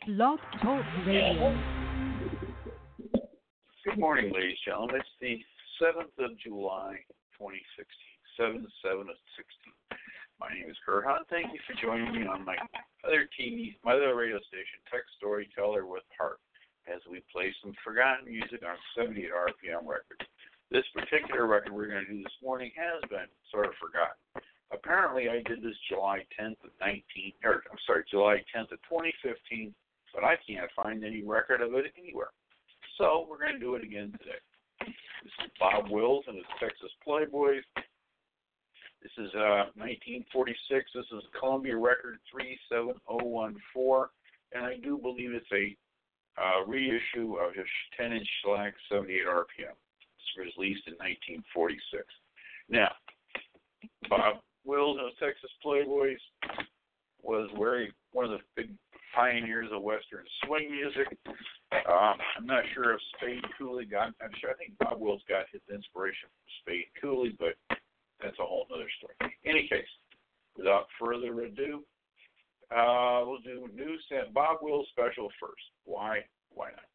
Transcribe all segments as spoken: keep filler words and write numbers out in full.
Blog Talk Radio. Good morning, ladies and gentlemen. It's the seventh of July, twenty sixteen. seven seven of sixteen. My name is Kurt Hunt. Thank you for joining me on my other T V, my other radio station, Tech Storyteller with Heart, as we play some forgotten music on seventy-eight R P M records. This particular record we're going to do this morning has been sort of forgotten. Apparently, I did this July tenth of nineteen, or I'm sorry, July tenth of twenty fifteen, but I can't find any record of it anywhere. So we're going to do it again today. This is Bob Wills and his Texas Playboys. This is uh, nineteen forty-six. This is Columbia Record three seven zero one four, and I do believe it's a uh, reissue of his ten-inch shellac seventy-eight R P M. This was released in nineteen forty-six. Now, Bob Wills and his Texas Playboys was very one of the big pioneers of Western swing music. Um, I'm not sure if Spade Cooley got, I'm sure, I think Bob Wills got his inspiration from Spade Cooley, but that's a whole other story. In any case, without further ado, uh, we'll do new Bob Wills special first. Why? Why not?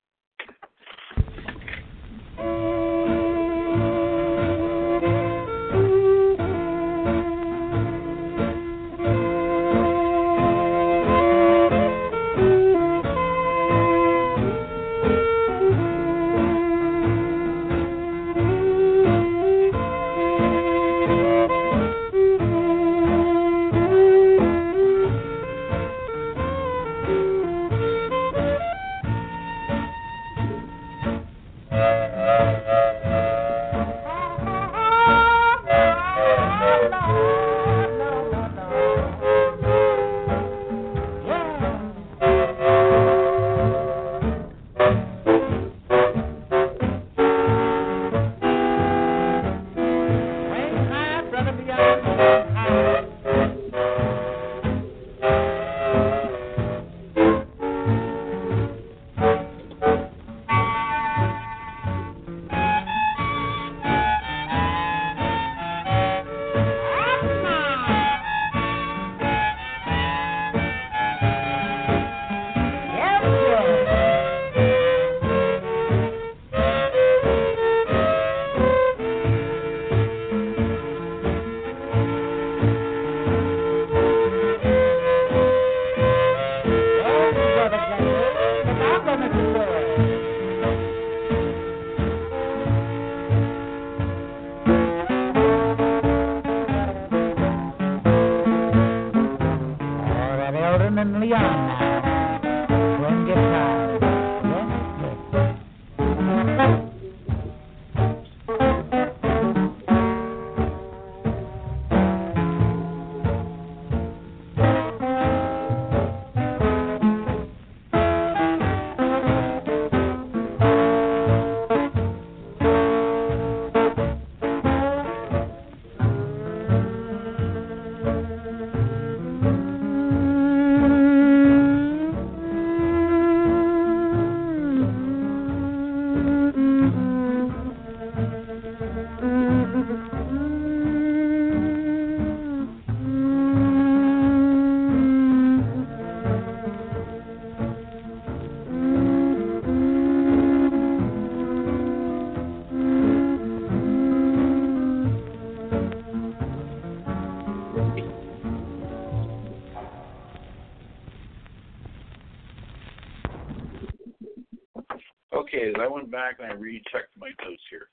Okay, as I went back and I rechecked my notes here.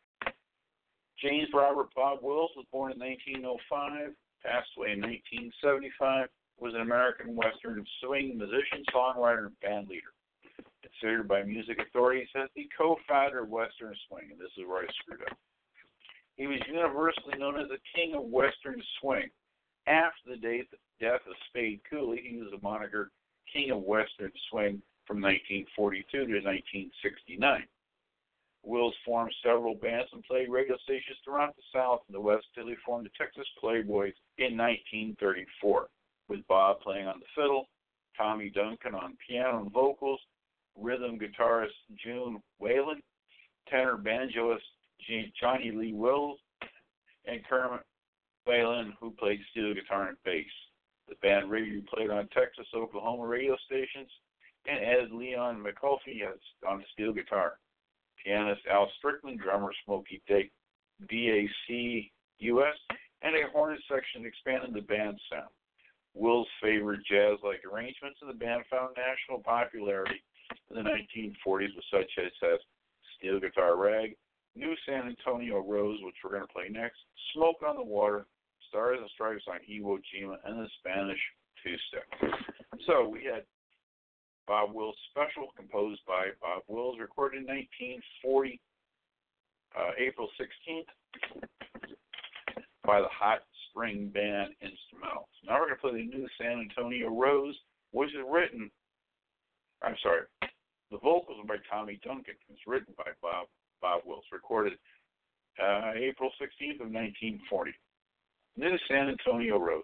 James Robert Bob Wills was born in nineteen oh five, passed away in nineteen seventy-five, was an American Western swing musician, songwriter, and band leader. Considered by music authorities as the co-founder of Western swing, and this is where I screwed up. He was universally known as the king of Western swing. After the death of Spade Cooley, he was the moniker king of Western swing from nineteen forty-two to nineteen sixty-nine. Wills formed several bands and played radio stations throughout the South and the West until he formed the Texas Playboys in nineteen thirty-four, with Bob playing on the fiddle, Tommy Duncan on piano and vocals, rhythm guitarist June Whalen, tenor banjoist Johnny Lee Wills, and Kermit Whalen, who played steel guitar and bass. The band regularly played on Texas, Oklahoma radio stations and added Leon McAuliffe as on steel guitar. Pianist Al Strickland, drummer Smokey D A C U S, and a hornet section expanded the band's sound. Will's favorite jazz-like arrangements in the band found national popularity in the nineteen forties with such hits as Steel Guitar Rag, New San Antonio Rose, which we're going to play next, Smoke on the Water, Stars and Stripes on Iwo Jima, and the Spanish Two-Step. So we had Bob Wills Special, composed by Bob Wills, recorded in nineteen forty, uh, April sixteenth, by the Hot Spring Band Instrumentals. Now we're going to play the New San Antonio Rose, which is written, I'm sorry, the vocals are by Tommy Duncan. It's written by Bob Bob Wills, recorded uh, April sixteenth of nineteen forty. New San Antonio Rose.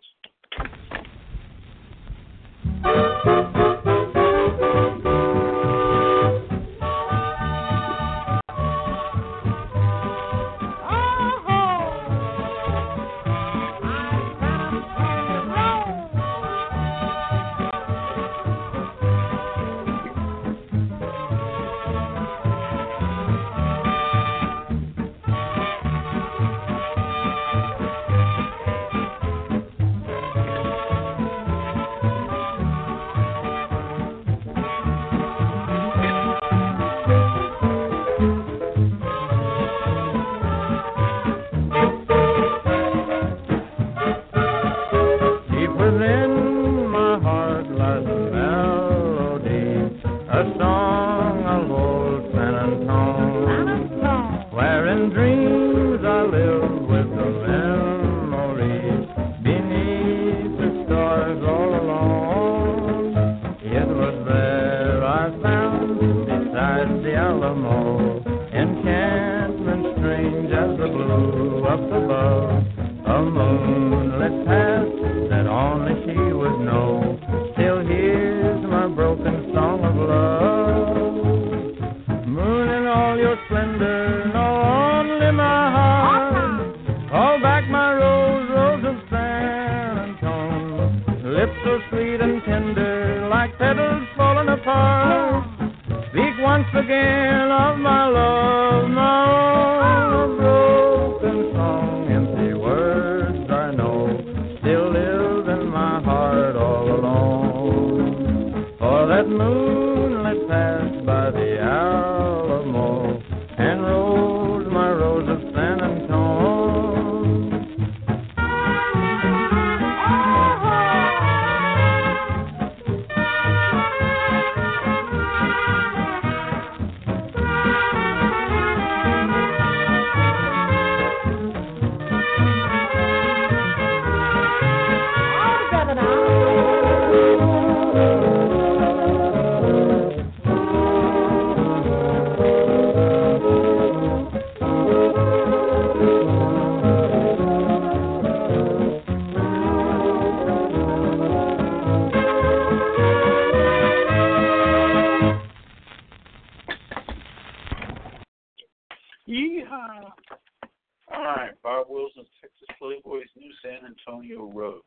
Yeehaw! All right, Bob Wills and Texas Playboys, New San Antonio Rose.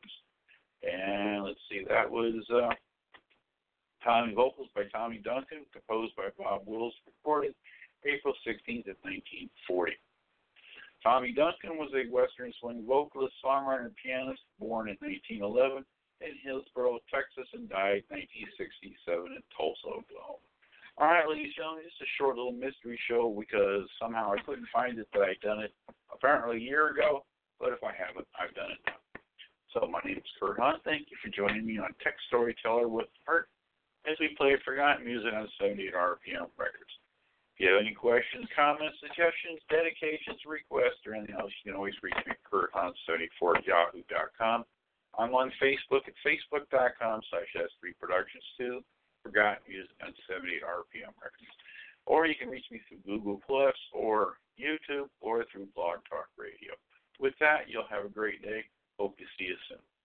And let's see, that was uh, Tommy vocals by Tommy Duncan, composed by Bob Wills, recorded April sixteenth of nineteen forty. Tommy Duncan was a Western swing vocalist, songwriter, and pianist, born in nineteen eleven in Hillsborough, Texas, and died in nineteen sixty-seven in Tulsa, Oklahoma. All right, ladies and gentlemen, it's a short little mystery show because somehow I couldn't find it that I'd done it apparently a year ago, but if I haven't, I've done it now. So my name is Kurt Hunt. Thank you for joining me on Tech Storyteller with Art as we play forgotten music on seventy-eight R P M records. If you have any questions, comments, suggestions, dedications, requests, or anything else, you can always reach me at Kurt Hunt seventy-four at yahoo dot com. I'm on Facebook at facebook dot com slash S three Productions two. Forgotten music on seventy-eight R P M records. Or you can reach me through Google Plus or YouTube or through Blog Talk Radio. With that, you'll have a great day. Hope to see you soon.